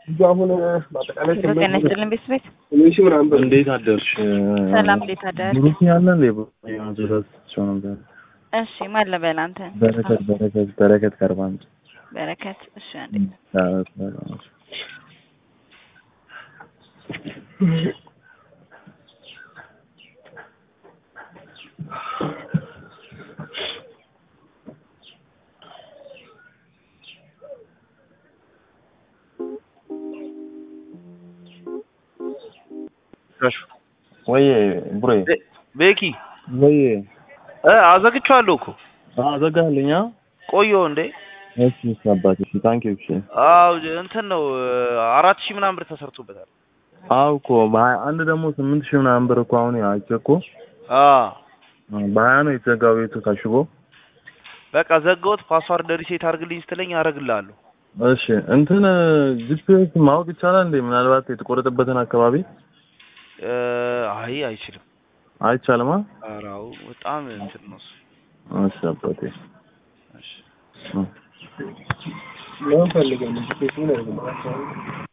አሁን ማጠቃለያ ከነስተልን ቤት ትንሽ ምናምን እንዴት አደርሽ? ሰላም እንዴት አደርሽ? ብሩክ ያለ እንዴ ያንዘራስ ሾን ነበር። እሺ ማለበል አንተ በረከት ቀርባን በረከት እሺ አንዴ ወይ ብሬ ቤኪ ወይ አዘግቻለሁ እኮ አዘጋልኛ ቆዮ እንዴ እሺ ሰባቲ ታንክ ዩ እሺ አው እንትን ነው 4000 ምናምን ብር ተሰርቶበታል አው እኮ አንድ ደግሞ 8000 ምናምን ብር እኮ አሁን ያቸኮ ባያ ነው የተዘጋው ቤቱ ታሽጎ በቃ ዘጋውት ፓስዋርድ ሪሴት አድርግልኝ ስትለኝ አረግልሃለሁ እሺ እንትን ጂፒኤስ ማውቅ ይቻላል እንዴ ምናልባት የተቆረጠበትን አካባቢ አይ አይችልም አይቻልማ አራው በጣም እንትን ነው እሺ አባቴ እሺ ነው ፈልገን ጂፒኤስ ነው